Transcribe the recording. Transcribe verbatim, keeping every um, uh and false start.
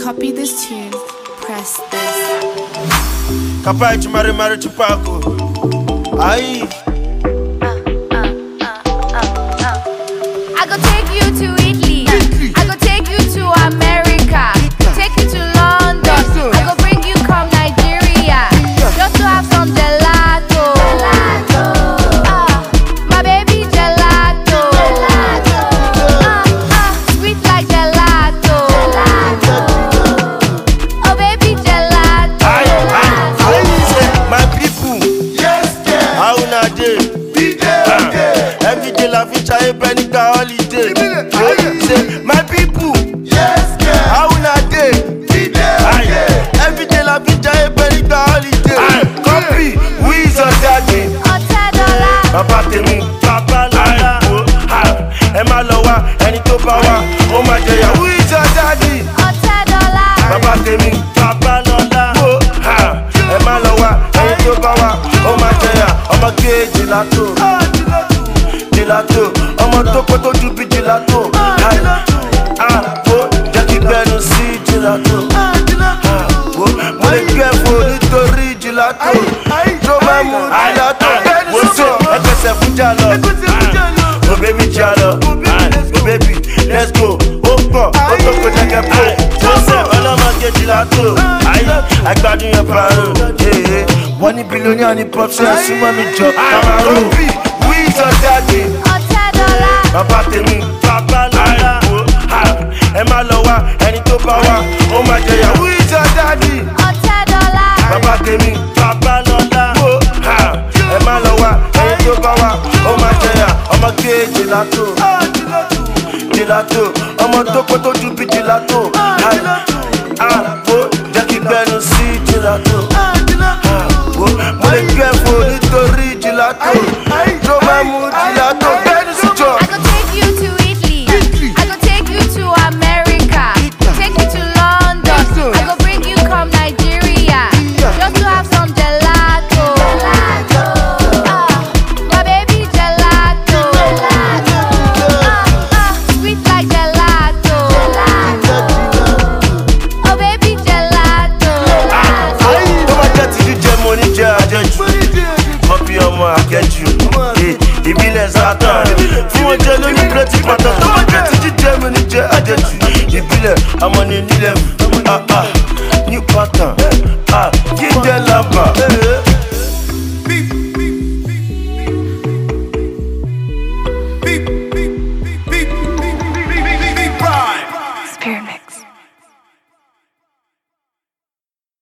copy this tune, press this. Kapai chumari mari chupako. Aye. I go take you to Italy. Italy. I go take you to America. Italy. Take you to London. I go bring you come Nigeria. Italy. Just to have some gelato. Gelato. Uh, my baby gelato. Gelato. Uh, uh, sweet like gelato. Gelato. Oh baby gelato. Aye, aye, aye. My people. Yes, yeah. How na day? Be there, uh, there. Every day la ficha e benika holiday. Say, my people. Yes, yeah. How na day? Be there, there. Every day la ficha e benika holiday. Copy, who is your daddy? Otedola. Baba temi, Baba Lola. Ẹ má lọ wá, ẹni tó bá wá, ó máa jẹyà. Who is your daddy? Otedola. Baba temi, Baba Lola. Ẹ má lọ wá, ẹni tó bá wá, ó máa jẹyà. Ọmọ gé gelato, gelato. Ọmọ tó kó tó ju bí gelato. Jẹ́ kí gbẹnu sí gelato. Mo lè gbẹ fún nítorí gelato. Tó máa mú gelato. Mo sọ ẹgbẹ̀sẹ̀ fún jalọ. Oh baby jalọ. Oh baby let's go. Ó pọ̀, ó tó kó jẹ́gẹ́ pọ̀. Joseph ọlọ́mọge gelato. Àgbàdo yẹn pààrọ̀. Wọ́n ní bílíọ̀nù ní pọ́psì ẹ̀sùnmọ́ mi jọ. Kamaro who is your daddy? Otedola. Baba tèmi, Baba Lola. Ẹ má lọ wá, ẹni tó bá wá, ó máa jẹyà. Who is your daddy? Otedola. Baba tèmi, Baba Lola. Ẹ má lọ wá, ẹni tó bá wá, ó máa jẹyà. Ọmọ gé gelato, gelato. Ọmọ tó kó tó ju bí gelato.